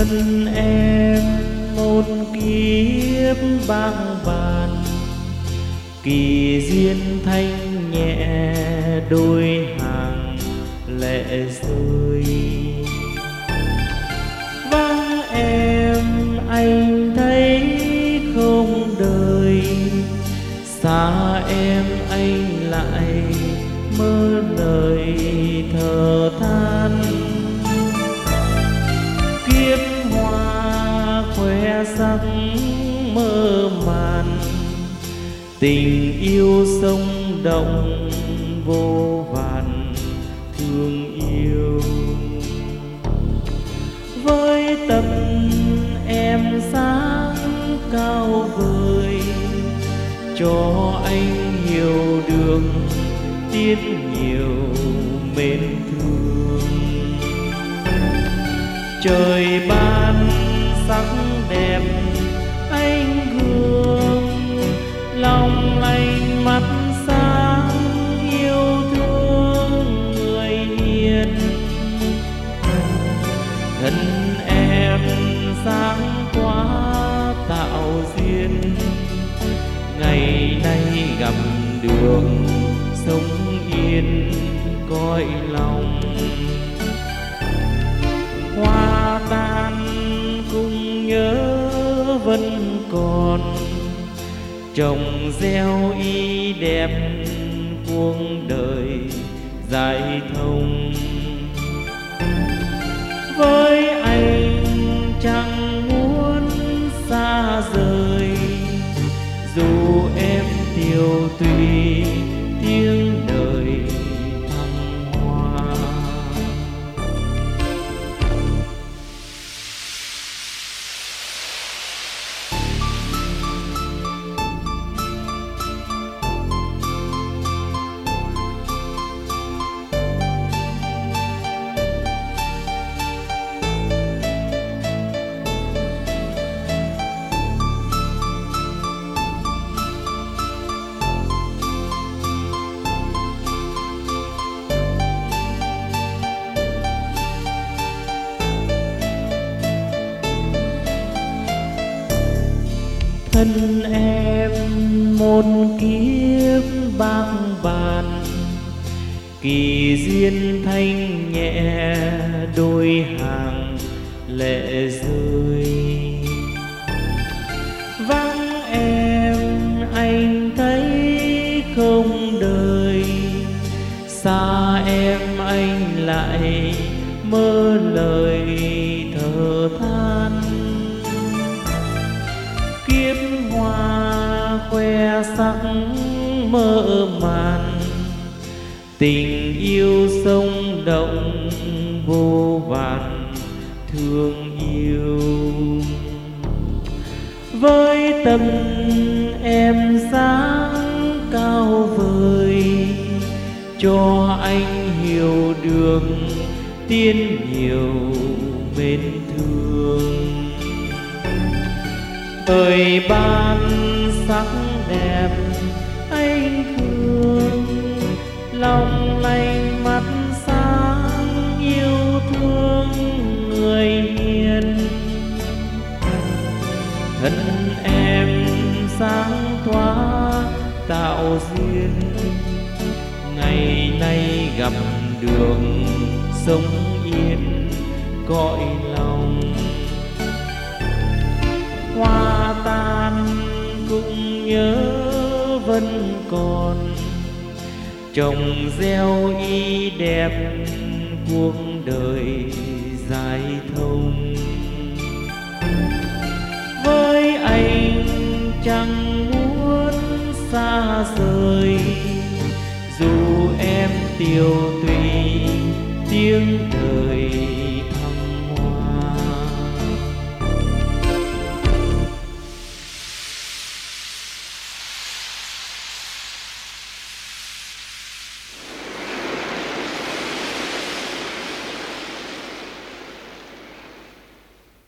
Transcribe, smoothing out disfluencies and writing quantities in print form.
thân em một kiếp bang bàn, kỳ duyên thanh nhẹ đôi hàng lệ rơi. Vắng em anh thấy không đời, xa em anh lại mơ lời thở than. Kiếp hoa khoe sắc mơ màn, tình yêu sông động vô vàn thương yêu. Với tâm em sáng cao vời, cho anh hiểu được tiếc nhiều mến thương. Trời ban sắc đẹp anh gương, lòng lành mắt sáng yêu thương người hiền. Thân em sáng quá tạo duyên, ngày nay gặp đường sống yên cõi lòng. Hoa tan cùng nhớ vẫn còn, trồng gieo y đẹp cuộc đời dài thông. Với anh chẳng muốn xa rời, dù em tiều tùy tiếng đời thăng hoa. Thân em một kiếp bang bàn, kỳ duyên thanh nhẹ đôi hàng lệ rơi. Vắng em anh thấy không đời, xa em anh lại mơ lời thở than. Kiếp hoa khoe sắc mơ màn, tình yêu sông động vô vàn thương yêu. Với tâm em sáng cao vời, cho anh hiểu được tiên nhiều mến thương. Thời ban sắc đẹp anh thương, lòng lành mắt sáng yêu thương người hiền. Thân em sáng tỏa tạo duyên, ngày nay gặp đường sống yên cõi lòng. Hoa tan cũng nhớ vẫn còn, trồng gieo y đẹp cuộc đời dài thông. Với anh chẳng muốn xa rời, dù em tiều tùy tiếng đời